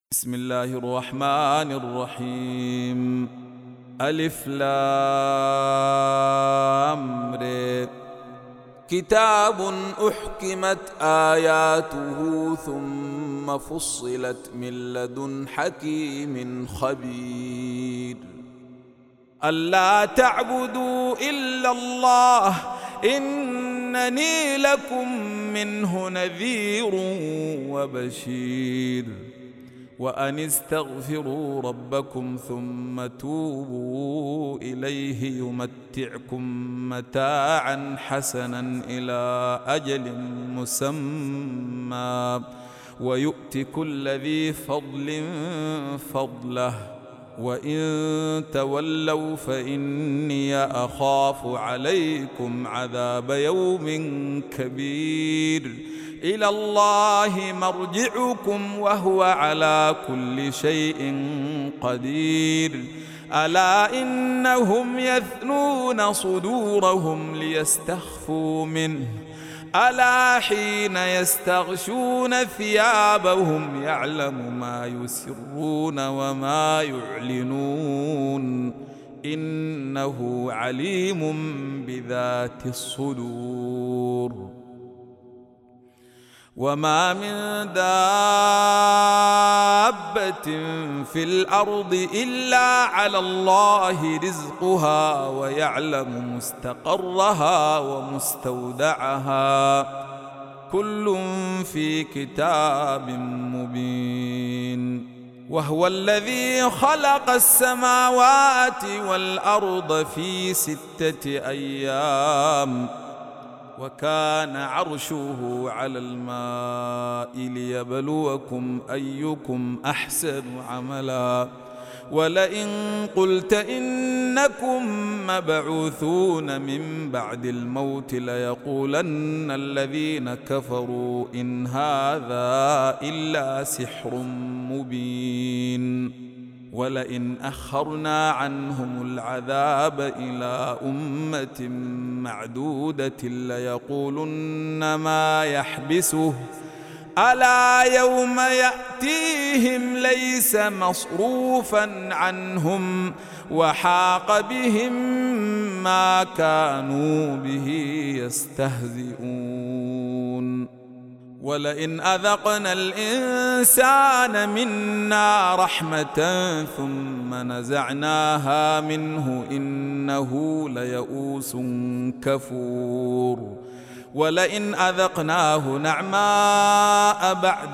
بسم الله الرحمن الرحيم. ألف لام ر. كتاب أحكمت آياته ثم فصلت من لدن حكيم خبير. ألا تعبدوا إلا الله إنني لكم منه نذير وبشير. وأن استغفروا ربكم ثم توبوا إليه يمتعكم متاعا حسنا إلى أجل مسمى ويؤت كل ذي فضل فضله. وإن تولوا فإني أخاف عليكم عذاب يوم كبير. إلى الله مرجعكم وهو على كل شيء قدير. ألا إنهم يثنون صدورهم ليستخفوا منه ألا حين يستغشون ثيابهم يعلم ما يسرون وما يعلنون إنه عليم بذات الصدور. وما من دابة في الأرض إلا على الله رزقها ويعلم مستقرها ومستودعها كل في كتاب مبين. وهو الذي خلق السماوات والأرض في 6 أيام وكان عرشه على الماء ليبلوكم أيكم أحسن عملا. ولئن قلت إنكم مبعوثون من بعد الموت ليقولن الذين كفروا إن هذا إلا سحر مبين. ولئن أخرنا عنهم العذاب إلى أمة معدودة ليقولن ما يحبسه ألا يوم يأتيهم ليس مصروفا عنهم وحاق بهم ما كانوا به يستهزئون. ولئن أذقنا الإنسان منا رحمة ثم نزعناها منه إنه ليئوس كفور. ولئن أذقناه نعماء بعد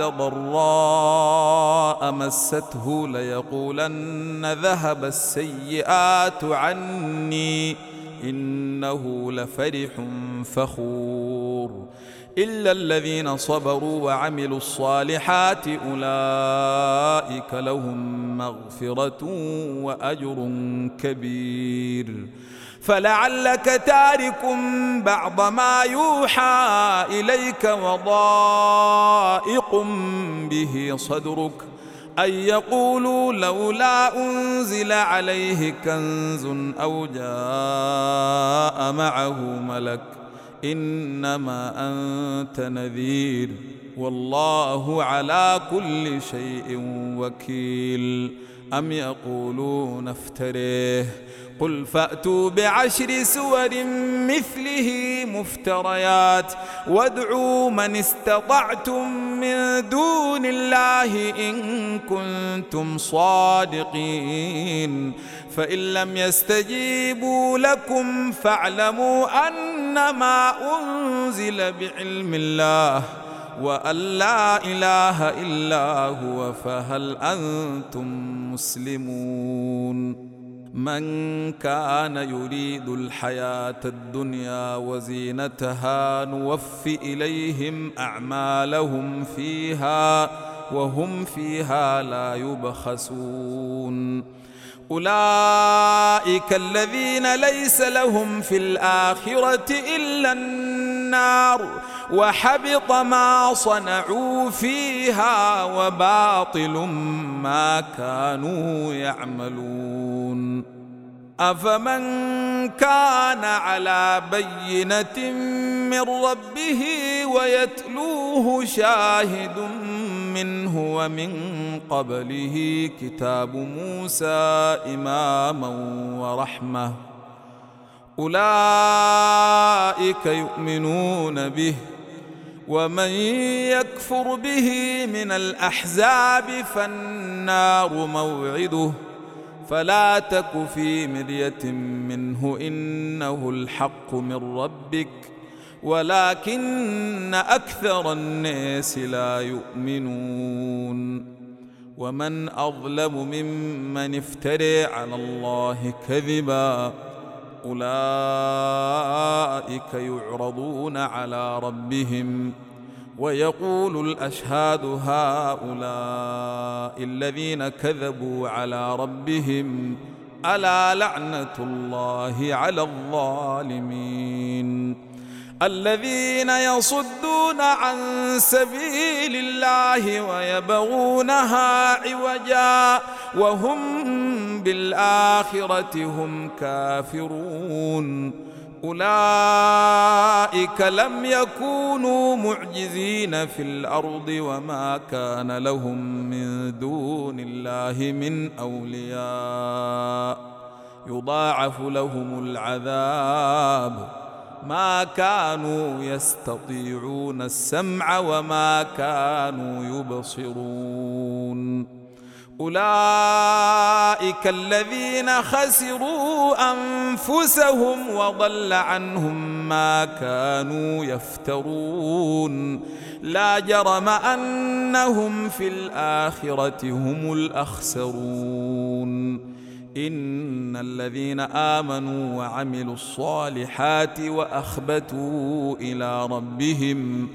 ضراء مسته ليقولن ذهب السيئات عني إنه لفرح فخور. إلا الذين صبروا وعملوا الصالحات أولئك لهم مغفرة وأجر كبير. فلعلك تارك بعض ما يوحى إليك وضائق به صدرك أن يقولوا لولا أنزل عليه كنز أو جاء معه ملك إنما أنت نذير والله على كل شيء وكيل. أم يقولون افتريه قل فأتوا ب10 سور مثله مفتريات وادعوا من استطعتم من دون الله إن كنتم صادقين. فإن لم يستجيبوا لكم فاعلموا أنما أنزل بعلم الله وأن لا إله إلا هو فهل أنتم مسلمون. من كان يريد الحياة الدنيا وزينتها نوف إليهم أعمالهم فيها وهم فيها لا يبخسون. أولئك الذين ليس لهم في الآخرة إلا النار وحبط ما صنعوا فيها وباطل ما كانوا يعملون. أفمن كان على بينة من ربه ويتلوه شاهد منه ومن قبله كتاب موسى إماما ورحمة أولئك يؤمنون به ومن يكفر به من الأحزاب فالنار موعده فلا تك في مرية منه إنه الحق من ربك ولكن أكثر الناس لا يؤمنون ومن أظلم ممن افترى على الله كذبا أولئك يعرضون على ربهم ويقول الأشهاد هؤلاء الذين كذبوا على ربهم ألا لعنة الله على الظالمين الذين يصدون عن سبيل الله ويبغونها عوجا وهم بالآخرة هم كافرون أولئك لم يكونوا معجزين في الأرض وما كان لهم من دون الله من أولياء يضاعف لهم العذاب ما كانوا يستطيعون السمع وما كانوا يبصرون أولئك الذين خسروا أنفسهم وضل عنهم ما كانوا يفترون لا جرم أنهم في الآخرة هم الأخسرون إن الذين آمنوا وعملوا الصالحات وأخبتوا إلى ربهم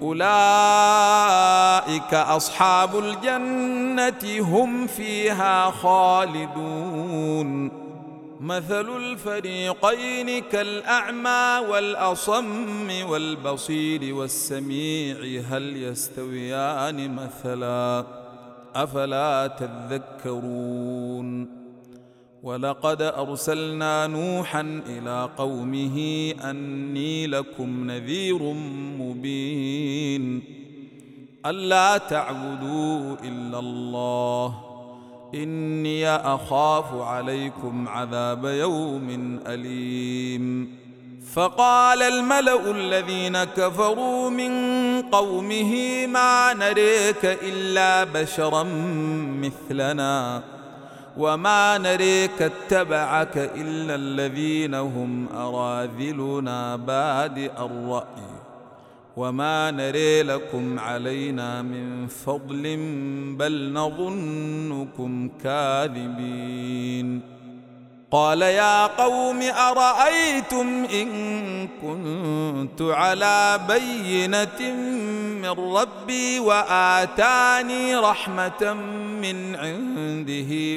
أولئك أصحاب الجنة هم فيها خالدون مثل الفريقين كالأعمى والأصم والبصير والسميع هل يستويان مثلا أفلا تذكرون ولقد أرسلنا نوحا إلى قومه أني لكم نذير مبين ألا تعبدوا إلا الله إني أخاف عليكم عذاب يوم أليم فقال الملأ الذين كفروا من قومه ما نريك إلا بشرا مثلنا وما نريك اتبعك إلا الذين هم أراذلنا بادئ الرأي وما نري لكم علينا من فضل بل نظنكم كاذبين قال يا قوم أرأيتم إن كنت على بينة من ربي وآتاني رحمة من عنده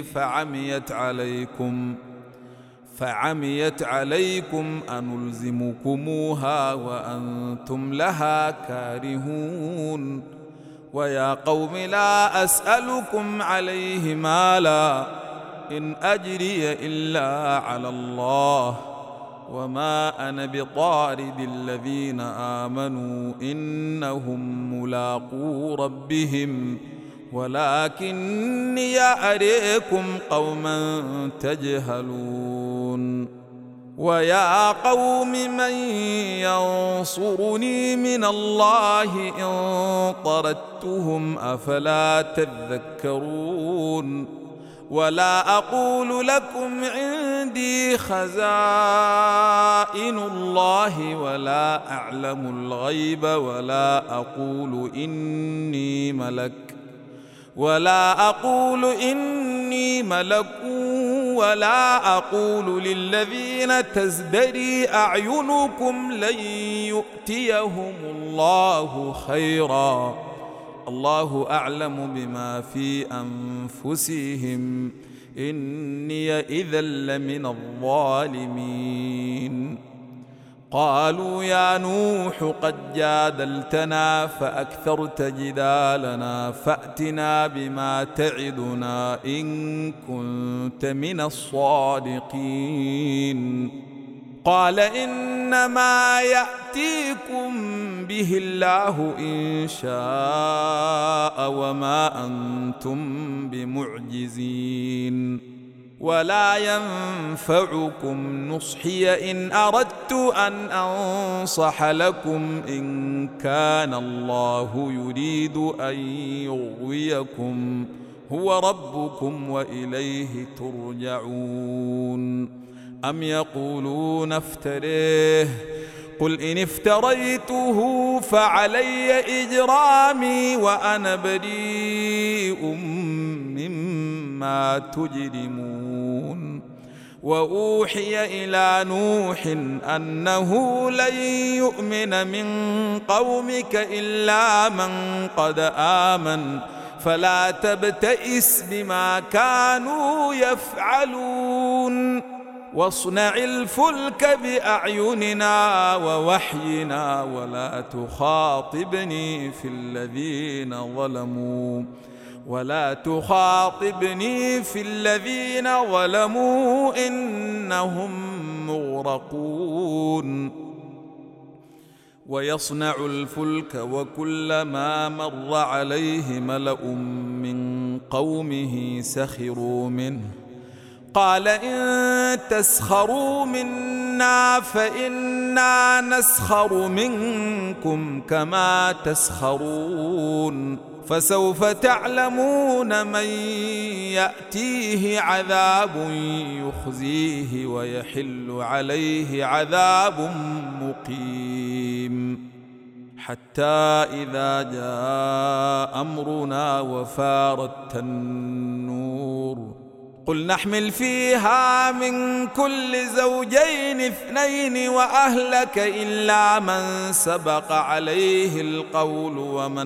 فعميت عليكم أنلزمكموها وأنتم لها كارهون ويا قوم لا أسألكم عليه مالا إن أجري إلا على الله وما أنا بطارد الذين آمنوا إنهم ملاقو ربهم ولكني أريكم قوما تجهلون ويا قوم من ينصرني من الله إن طردتهم أفلا تذكرون ولا أقول لكم عندي خزائن الله ولا أعلم الغيب ولا أقول إني ملك ولا أقول للذين تزدري أعينكم لن يؤتيهم الله خيرا الله أعلم بما في أنفسهم إني إذا لمن الظالمين قالوا يا نوح قد جادلتنا فأكثرت جدالنا فأتنا بما تعدنا إن كنت من الصادقين قال إنما يأتيكم به الله إن شاء وما أنتم بمعجزين ولا ينفعكم نصحي إن أردت أن أنصح لكم إن كان الله يريد أن يغويكم هو ربكم وإليه ترجعون أم يقولون افتريه قل إن افتريته فعلي إجرامي وأنا بريء مما تجرمون وأوحي إلى نوح أنه لن يؤمن من قومك إلا من قد آمن فلا تبتئس بما كانوا يفعلون واصنع الفلك بأعيننا ووحينا ولا تخاطبني في الذين ظلموا إنهم مغرقون ويصنع الفلك وكلما مر عليه ملأ من قومه سخروا منه قال إن تسخروا منا فإنا نسخر منكم كما تسخرون فسوف تعلمون من يأتيه عذاب يخزيه ويحل عليه عذاب مقيم حتى إذا جاء أمرنا وفارت النور قل نحمل فيها من كل زوجين اثنين وأهلك إلا من سبق عليه القول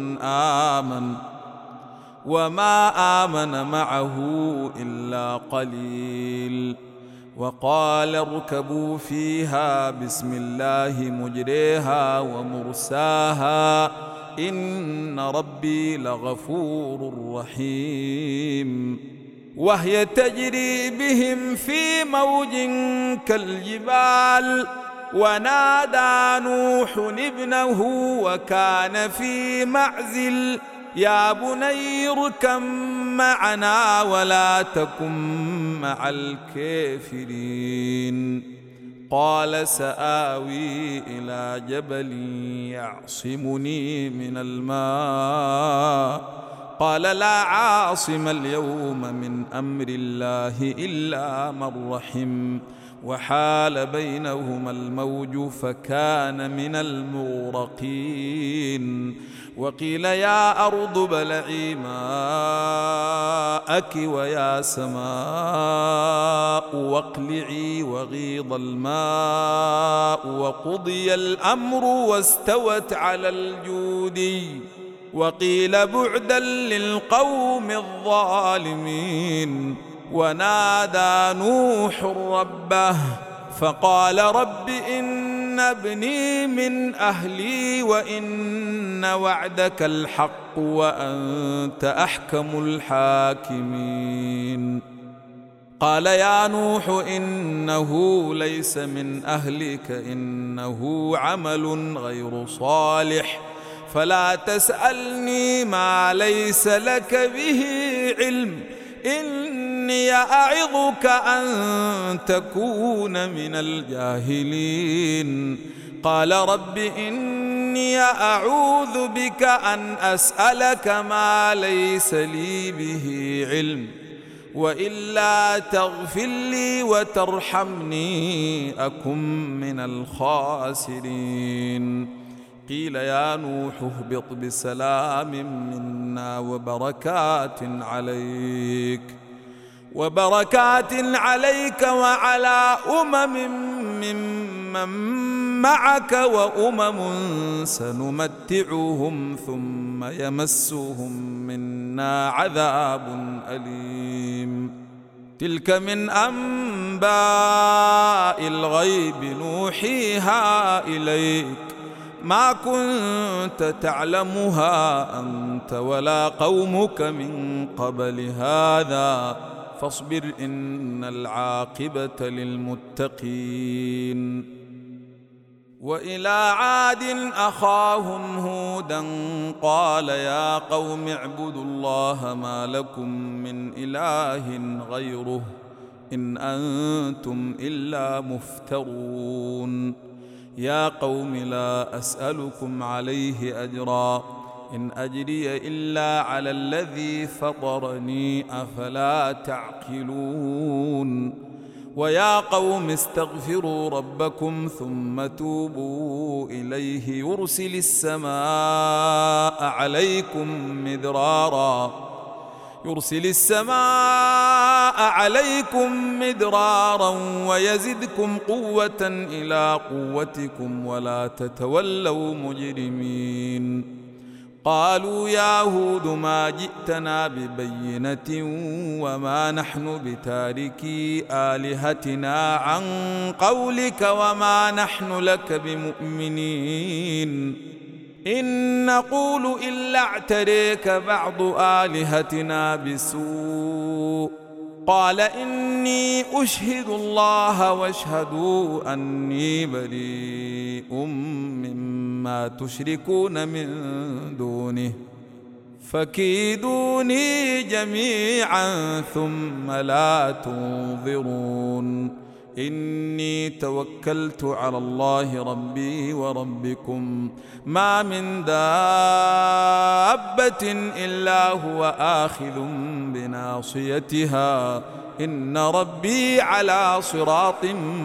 وما آمن معه إلا قليل وقال اركبوا فيها بسم الله مجريها ومرساها إن ربي لغفور رحيم وهي تجري بهم في موج كالجبال ونادى نوح ابنه وكان في معزل يا بني اركب معنا ولا تكن مع الكافرين قال سآوي إلى جبل يعصمني من الماء قال لا عاصم اليوم من أمر الله إلا من رحم وحال بينهما الموج فكان من المغرقين وقيل يا أرض ابلعي ماءك ويا سماء واقلعي وغيض الماء وقضي الأمر واستوت على الجودي وقيل بعدا للقوم الظالمين ونادى نوح ربه فقال رب إن ابني من أهلي وإن وعدك الحق وأنت أحكم الحاكمين قال يا نوح إنه ليس من أهلك إنه عمل غير صالح فلا تسألني ما ليس لك به علم إني أعظك أن تكون من الجاهلين قال رب إني أعوذ بك أن أسألك ما ليس لي به علم وإلا تغفر لي وترحمني أكن من الخاسرين قيل يا نوح اهبط بسلام منا وبركات عليك وعلى ممن معك وأمم سنمتعهم ثم يمسهم منا عذاب أليم تلك من أنباء الغيب نوحيها إليك ما كنت تعلمها أنت ولا قومك من قبل هذا فاصبر إن العاقبة للمتقين. وإلى عاد أخاهم هودا قال يا قوم اعبدوا الله ما لكم من إله غيره إن أنتم إلا مفترون. يا قوم لا أسألكم عليه أجرا إن أجري إلا على الذي فطرني أفلا تعقلون. ويا قوم استغفروا ربكم ثم توبوا إليه يرسل السماء عليكم مدرارا ويزدكم قوة إلى قوتكم ولا تتولوا مجرمين. قالوا يا هود ما جئتنا ببينة وما نحن بتاركي آلهتنا عن قولك وما نحن لك بمؤمنين إن نقول إلا اعتريك بعض آلهتنا بسوء. قال إني أشهد الله واشهدوا أني بريء مما تشركون من دونه فكيدوني جميعا ثم لا تنظرون. إني توكلت على الله ربي وربكم ما من دابة إلا هو آخذ بناصيتها إن ربي على صراط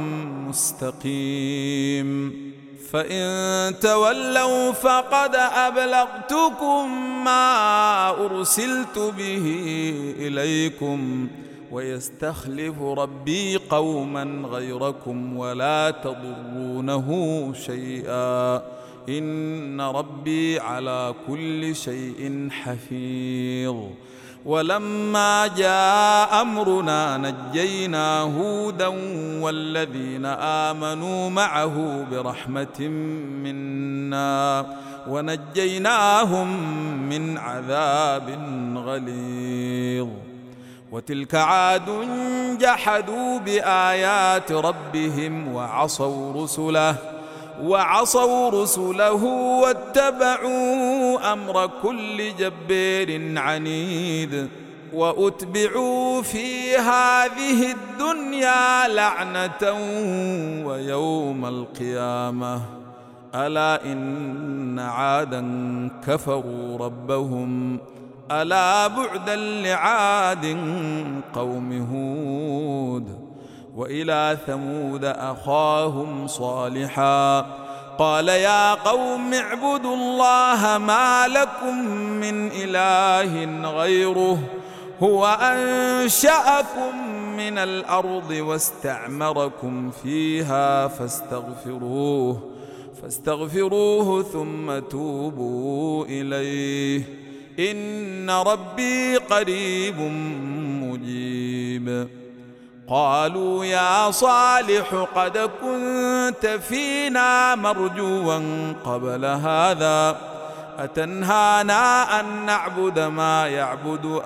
مستقيم. فإن تولوا فقد أبلغتكم ما أرسلت به إليكم ويستخلف ربي قوما غيركم ولا تضرونه شيئا إن ربي على كل شيء حفيظ. ولما جاء أمرنا نجينا هودا والذين آمنوا معه برحمة منا ونجيناهم من عذاب غليظ. وتلك عاد جحدوا بآيات ربهم وعصوا رسله واتبعوا أمر كل جبار عنيد. وأتبعوا في هذه الدنيا لعنة ويوم القيامة ألا إن عادا كفروا ربهم ألا بعدا لعاد قوم هود. وإلى ثمود أخاهم صالحا قال يا قوم اعبدوا الله ما لكم من إله غيره هو أنشأكم من الأرض واستعمركم فيها فاستغفروه ثم توبوا إليه إن ربي قريب مجيب. قالوا يا صالح قد كنت فينا مرجوا قبل هذا أتنهانا أن نعبد ما يعبد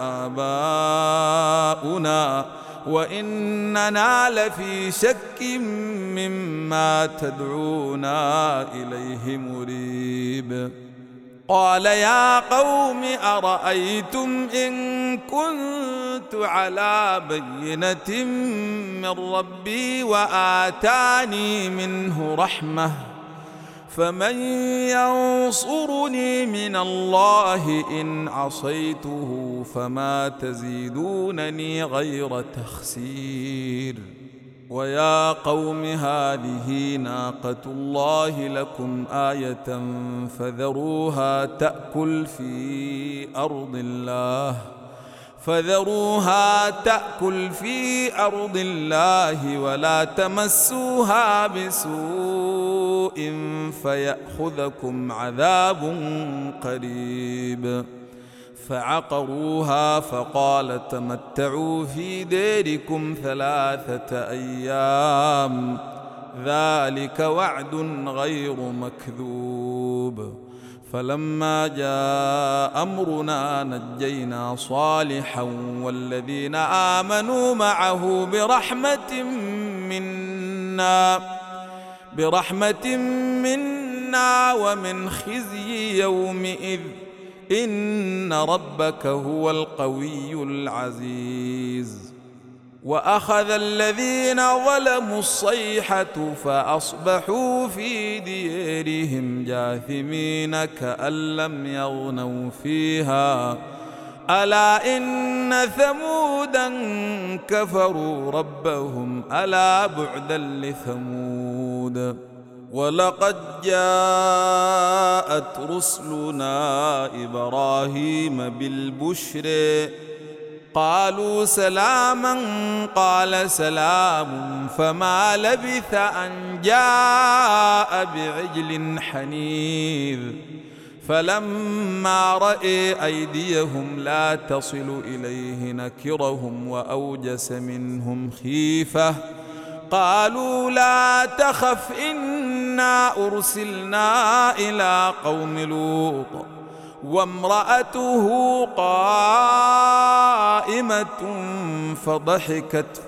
آباؤنا وإننا لفي شك مما تدعونا إليه مريب. قال يا قوم أرأيتم إن كنت على بينة من ربي وآتاني منه رحمة فمن ينصرني من الله إن عصيته فما تزيدونني غير تخسير. ويا قوم هذه ناقة الله لكم آية فذروها تأكل في أرض الله ولا تمسوها بسوء فيأخذكم عذاب قريب. فعقروها فقال تمتعوا في ديركم 3 أيام ذلك وعد غير مكذوب. فلما جاء أمرنا نجينا صالحا والذين آمنوا معه برحمة منا ومن خزي يومئذ إن ربك هو القوي العزيز. وأخذ الذين ظلموا الصيحة فأصبحوا في ديارهم جاثمين كأن لم يغنوا فيها ألا إن ثمودا كفروا ربهم ألا بعدا لثمود. ولقد جاءت رسلنا إبراهيم بالبشر قالوا سلاما قال سلام فما لبث أن جاء بعجل حنيذ. فلما رأى أيديهم لا تصل إليه نكرهم وأوجس منهم خيفة قالوا لا تخف إنا أرسلنا إلى قوم لوط وامرأته قائمة فضحكت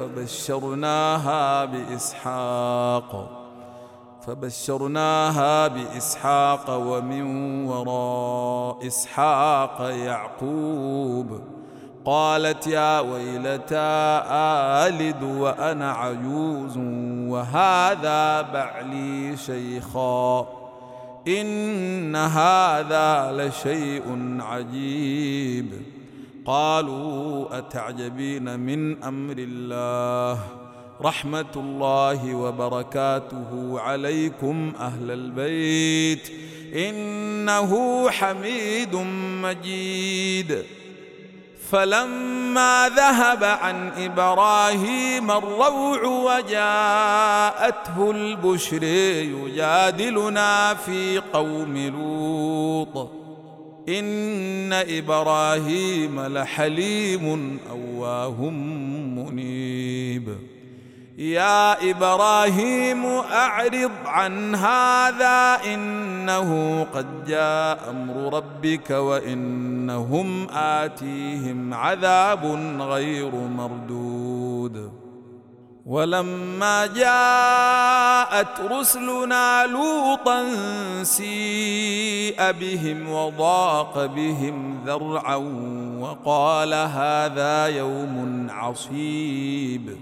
فبشرناها بإسحاق ومن وراء إسحاق يعقوب. قالت يا ويلتى آلد وأنا عجوز وهذا بعلي شيخا إن هذا لشيء عجيب. قالوا أتعجبين من أمر الله رحمة الله وبركاته عليكم أهل البيت إنه حميد مجيد. فلما ذهب عن إبراهيم الروع وجاءته البشر يجادلنا في قوم لوط إن إبراهيم لحليم أواه منيب. يا إبراهيم أعرض عن هذا إنه قد جاء أمر ربك وإنهم آتيهم عذاب غير مردود. ولما جاءت رسلنا لوطا سيء بهم وضاق بهم ذرعا وقال هذا يوم عصيب.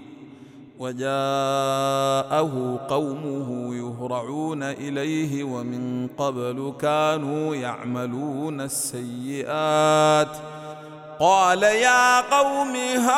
وجاءه قومه يهرعون إليه ومن قبل كانوا يعملون السيئات قال يا قوم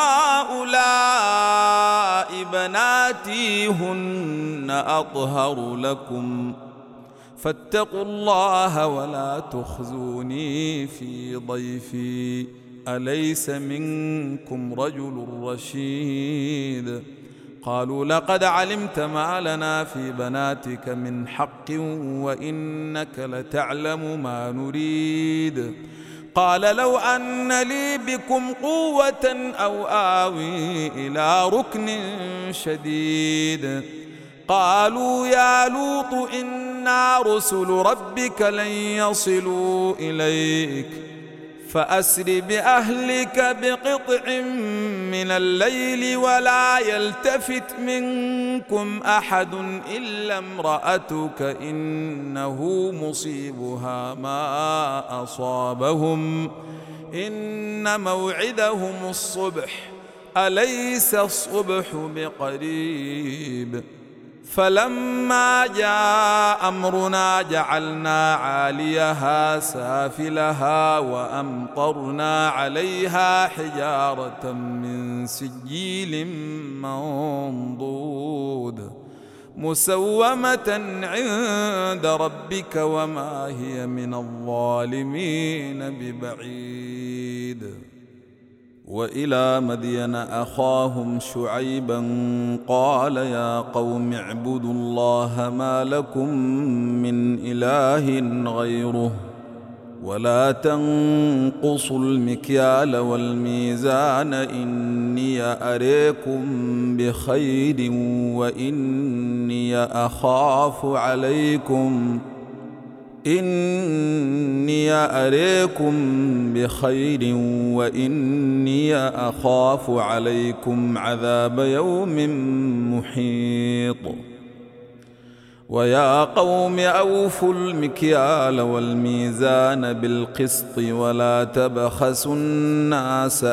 هؤلاء بناتي هن أطهر لكم فاتقوا الله ولا تخزوني في ضيفي أليس منكم رجل رشيد. قالوا لقد علمت ما لنا في بناتك من حق وإنك لتعلم ما نريد. قال لو أن لي بكم قوة أو آوي إلى ركن شديد. قالوا يا لوط إنا رسل ربك لن يصلوا إليك فأسر بأهلك بقطع من الليل ولا يلتفت منكم أحد إلا امرأتك إنه مصيبها ما أصابهم إن موعدهم الصبح أليس الصبح بقريب. فلما جاء أمرنا جعلنا عاليها سافلها وأمطرنا عليها حجارة من سجيل منضود مسومة عند ربك وما هي من الظالمين ببعيد. وإلى مدين أخاهم شعيبا قال يا قوم اعبدوا الله ما لكم من إله غيره ولا تنقصوا المكيال والميزان إني أريكم بخير وإني أخاف عليكم إني أريكم بخير وإني أخاف عليكم عذاب يوم محيط. ويا قوم أوفوا المكيال والميزان بالقسط ولا تبخسوا الناس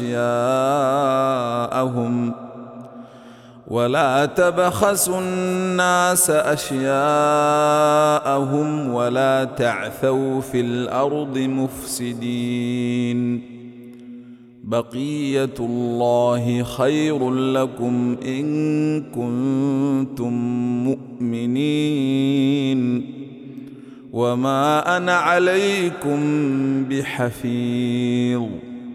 أشياءهم ولا تعثوا في الأرض مفسدين. بقية الله خير لكم إن كنتم مؤمنين وما أنا عليكم بحفيظ.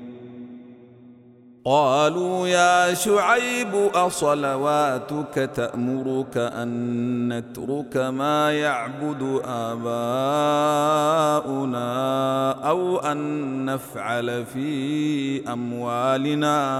قالوا يا شعيب أصلواتك تأمرك أن نترك ما يعبد آباؤنا أو أن نفعل في أموالنا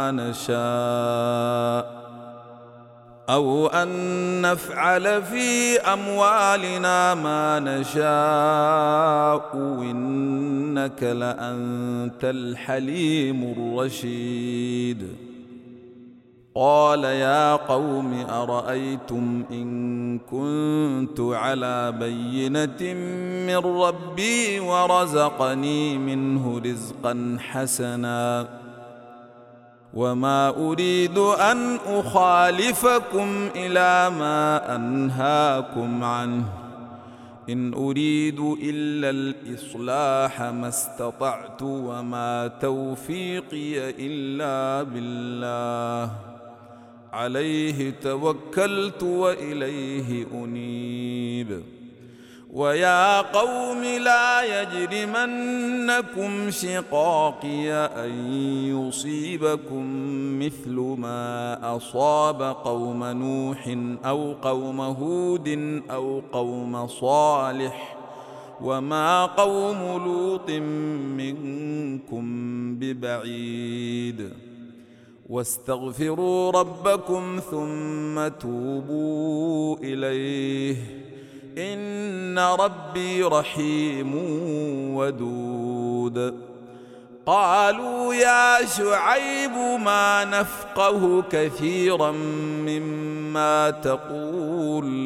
ما نشاء إنك لأنت الحليم الرشيد. قال يا قوم أرأيتم إن كنت على بينة من ربي ورزقني منه رزقا حسنا وما أريد أن أخالفكم إلى ما أنهاكم عنه إن أريد إلا الإصلاح ما استطعت وما توفيقي إلا بالله عليه توكلت وإليه أنيب. ويا قوم لا يجرمنكم شقاقي أن يصيبكم مثل ما أصاب قوم نوح أو قوم هود أو قوم صالح وما قوم لوط منكم ببعيد. واستغفروا ربكم ثم توبوا إليه إن ربي رحيم ودود. قالوا يا شعيب ما نفقه كثيرا مما تقول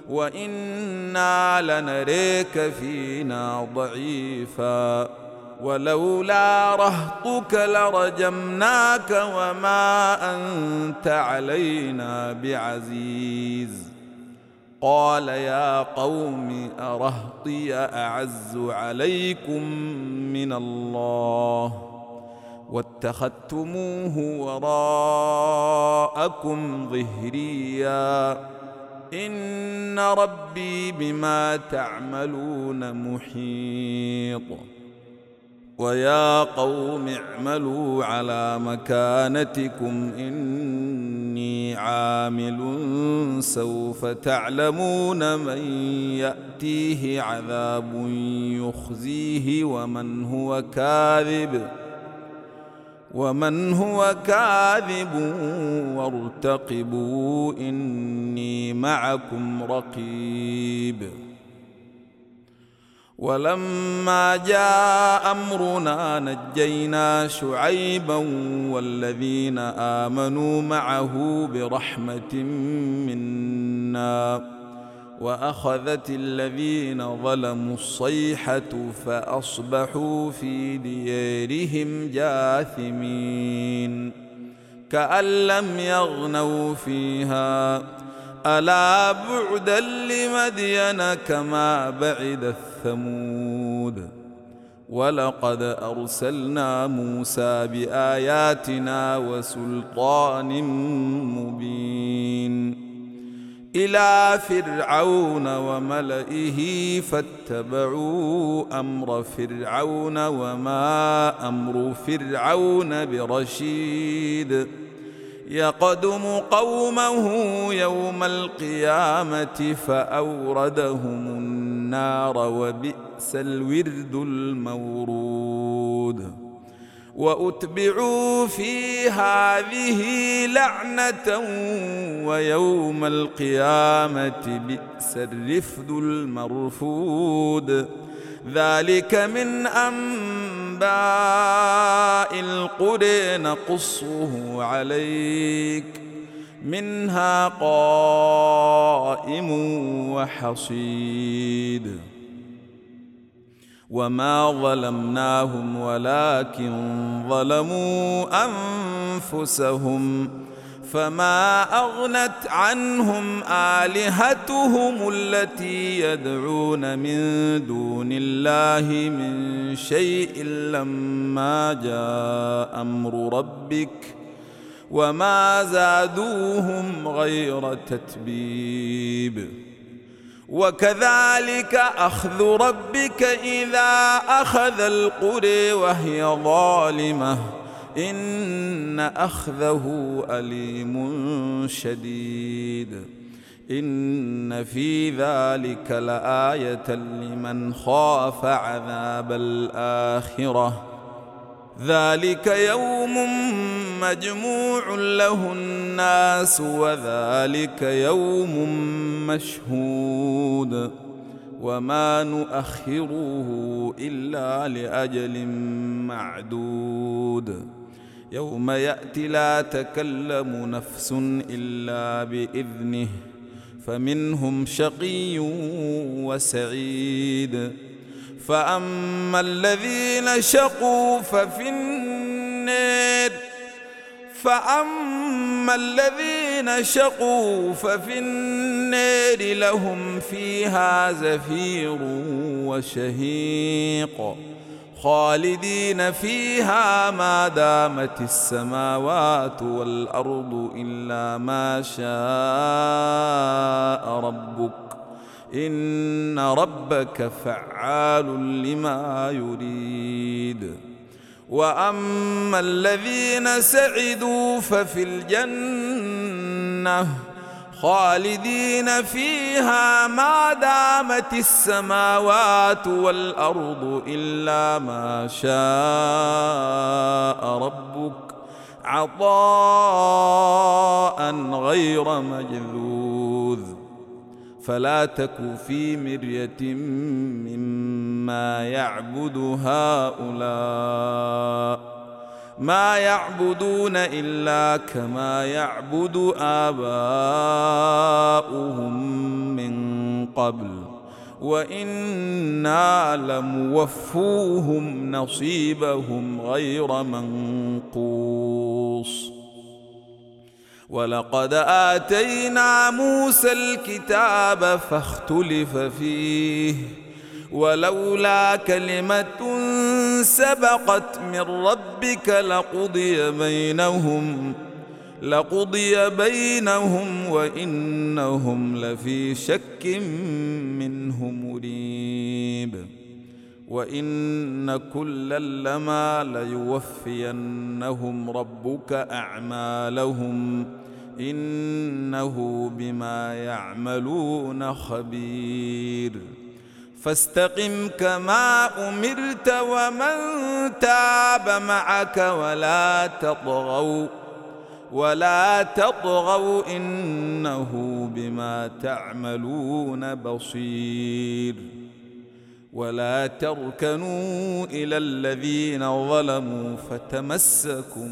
وإنا لنريك فينا ضعيفا ولولا رهطك لرجمناك وما أنت علينا بعزيز. قال يا قوم أرهطي أعز عليكم من الله واتخذتموه وراءكم ظهريا إن ربي بما تعملون محيط. ويا قوم اعملوا على مكانتكم إني عامل سوف تعلمون من يأتيه عذاب يخزيه ومن هو كاذب وارتقبوا إني معكم رقيب. ولما جاء أمرنا نجينا شعيبا والذين آمنوا معه برحمة منا وأخذت الذين ظلموا الصيحة فأصبحوا في ديارهم جاثمين كأن لم يغنوا فيها ألا بعدا لمدين كما بعد الثمود. ولقد أرسلنا موسى بآياتنا وسلطان مبين إلى فرعون وملئه فاتبعوا أمر فرعون وما أمر فرعون برشيد يقدم قومه يوم القيامة فأوردهم النار وبئس الورد المورود. وأتبعوا في هذه لعنة ويوم القيامة بئس الرفد المرفود. ذلك من أنباء القرى نقصه عليك منها قائم وحصيد. وما ظلمناهم ولكن ظلموا أنفسهم فما أغنت عنهم آلهتهم التي يدعون من دون الله من شيء لما جاء أمر ربك وما زادوهم غير تتبيب. وكذلك أخذ ربك إذا أخذ القرى وهي ظالمة إن أخذه أليم شديد. إن في ذلك لآية لمن خاف عذاب الآخرة. ذلك يوم مجموع له الناس وذلك يوم مشهود وما نؤخره إلا لأجل معدود. يوم يأتي لا تكلم نفس إلا بإذنه فمنهم شقي وسعيد. فأما الذين شقوا ففي النار لهم فيها زفير وشهيق خالدين فيها ما دامت السماوات والأرض إلا ما شاء ربك إن ربك فعال لما يريد. وأما الذين سعدوا ففي الجنة خالدين فيها ما دامت السماوات والأرض إلا ما شاء ربك عطاء غير مجذوذ. فلا تك في مرية مما يعبد هؤلاء ما يعبدون إلا كما يعبد آباؤهم من قبل وإنا لموفوهم نصيبهم غير منقوص. ولقد آتينا موسى الكتاب فاختلف فيه ولولا كلمة سبقت من ربك لقضي بينهم وإنهم لفي شك منه مريب. وإن كلا لما ليوفينهم ربك أعمالهم إنه بما يعملون خبير. فاستقم كما أمرت ومن تاب معك ولا تطغوا إنه بما تعملون بصير. ولا تركنوا إلى الذين ظلموا فتمسكم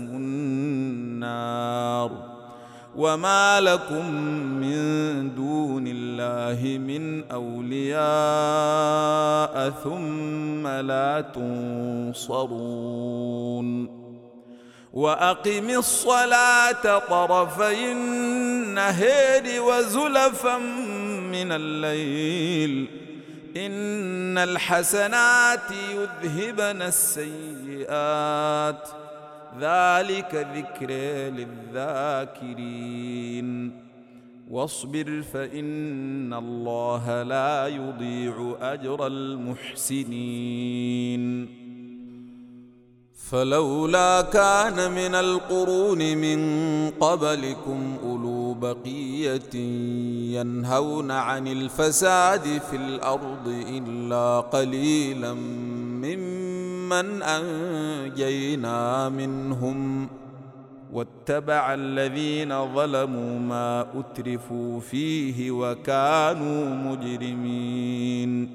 النار وما لكم من دون الله من أولياء ثم لا تنصرون. وأقم الصلاة طرفي النهار وزلفا من الليل إن الحسنات يذهبن السيئات ذلك ذكر للذاكرين. واصبر فإن الله لا يضيع أجر المحسنين. فلولا كان من القرون من قبلكم أولو بقية ينهون عن الفساد في الأرض إلا قليلا ممن ممن أنجينا منهم واتبع الذين ظلموا ما أترفوا فيه وكانوا مجرمين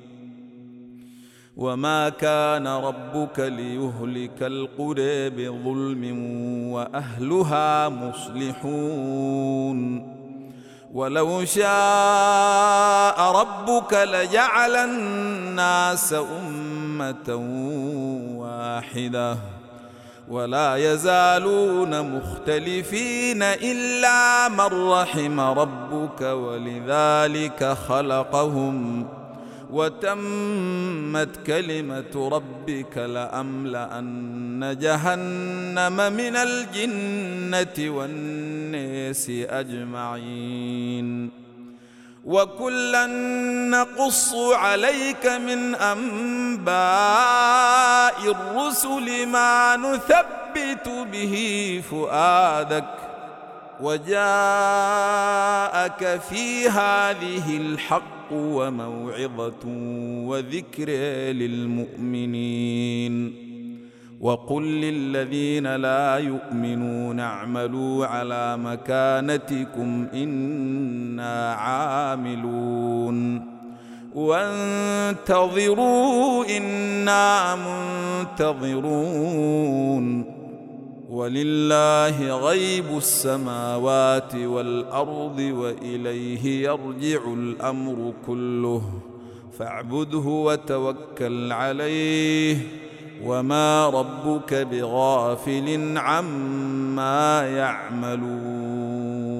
وما كان ربك ليهلك القرى بظلم وأهلها مصلحون ولو شاء ربك لجعل الناس أمة واحدة ولا يزالون مختلفين إلا من رحم ربك ولذلك خلقهم وتمت كلمة ربك لأملأن جهنم من الجنة والناس أجمعين وكلا نقص عليك من أنباء الرسل ما نثبت به فؤادك وجاءك في هذه الحق وموعظة وذكر للمؤمنين وقل للذين لا يؤمنون اعملوا على مكانتكم إنا عاملون وانتظروا إنا منتظرون ولله غيب السماوات والأرض وإليه يرجع الأمر كله فاعبده وتوكل عليه وما ربك بغافل عما يعملون